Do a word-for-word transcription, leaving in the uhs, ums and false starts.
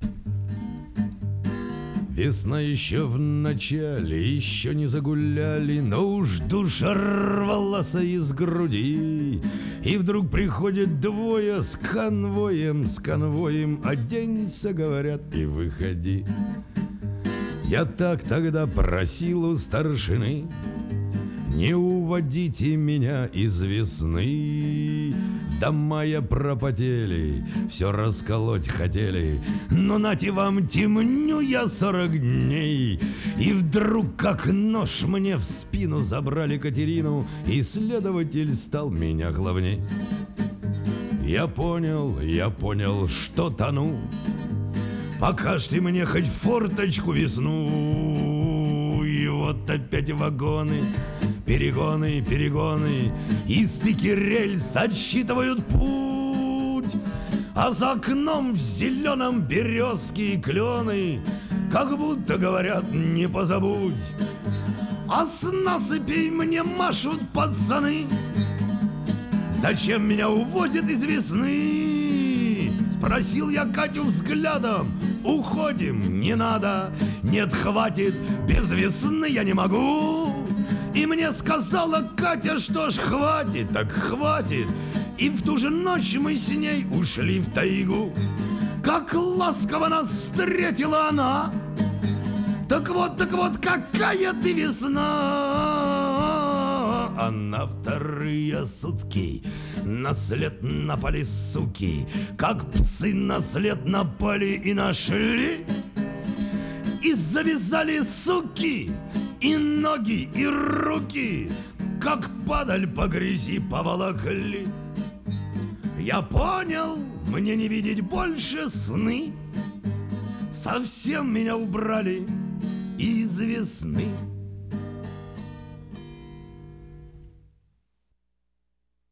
Весна еще в начале, еще не загуляли, но уж душа рвалась из груди. И вдруг приходят двое с конвоем, с конвоем: оденься, говорят, и выходи. Я так тогда просил у старшины: не уводите меня из весны. До мая пропотели, все расколоть хотели, но нате вам, темню я сорок дней. И вдруг, как нож, мне в спину забрали Катерину, и следователь стал меня главней. Я понял, я понял, что тону. Покажьте мне хоть форточку весну. И вот опять вагоны, перегоны, перегоны, и стыки рельс отсчитывают путь. А за окном в зеленом березки и клены, как будто говорят: не позабудь. А с насыпей мне машут пацаны: зачем меня увозят из весны? Спросил я Катю взглядом: уходим, не надо. Нет, хватит, без весны я не могу. И мне сказала Катя: что ж, хватит, так хватит. И в ту же ночь мы с ней ушли в тайгу. Как ласково нас встретила она! Так вот, так вот, какая ты весна! А на вторые сутки на след напали суки, как псы на след напали и нашли. И завязали суки и ноги, и руки, как падаль по грязи поволокли. Я понял, мне не видеть больше сны. Совсем меня убрали из весны.